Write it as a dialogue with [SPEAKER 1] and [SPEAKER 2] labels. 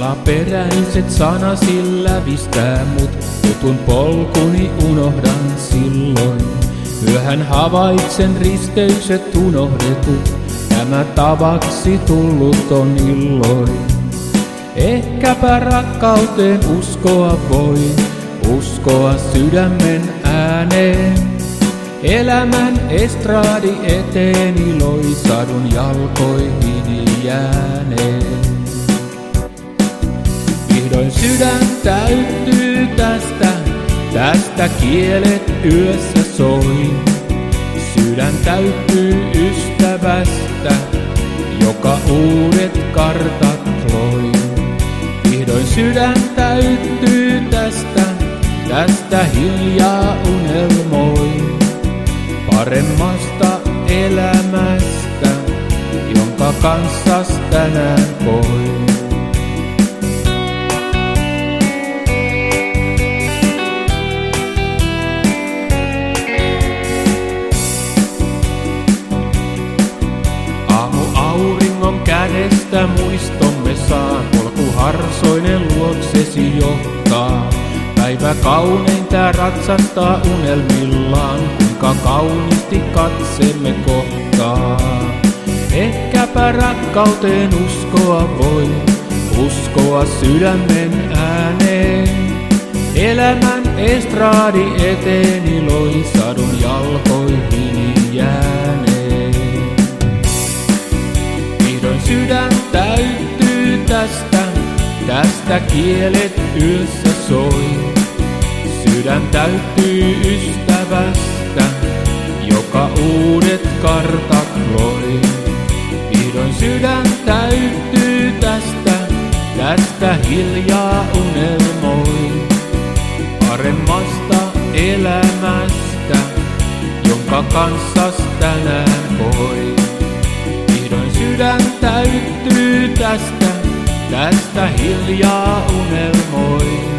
[SPEAKER 1] Salaperäiset sanasi lävistää mut, tutun polkuni unohdan silloin. Myöhän havaitsen risteykset unohdetut, tämä tavaksi tullut on illoin. Ehkäpä rakkauteen uskoa voin, uskoa sydämen ääneen. Elämän estraadi eteeni loi, sadun jalkoihini jääneen. Vihdoin sydän täyttyy tästä kielet yössä soi. Sydän täyttyy ystävästä, joka uudet kartat loi. Vihdoin sydän täyttyy tästä hiljaa unelmoi. Paremmasta elämästä, jonka kanssas tänään koin. Auringon kädestä muistomme saa, polku harsoinen luoksesi johtaa. Päivä kauneinta ratsastaa unelmillaan, kuinka kauniisti katsemme kohtaa. Ehkäpä rakkauteen uskoa voi, uskoa sydämen ääneen. Elämän estraadi eteeni loi, sadun jalkoihini jääneen. Vihdoin sydän täyttyy tästä kielet yössä soi. Sydän täyttyy ystävästä, joka uudet kartat loi. Vihdoin sydän täyttyy tästä hiljaa unelmoi. Paremmasta elämästä, jonka kanssas tänään koin. Vihdoin sydän täyttyy tästä hiljaa unelmoi.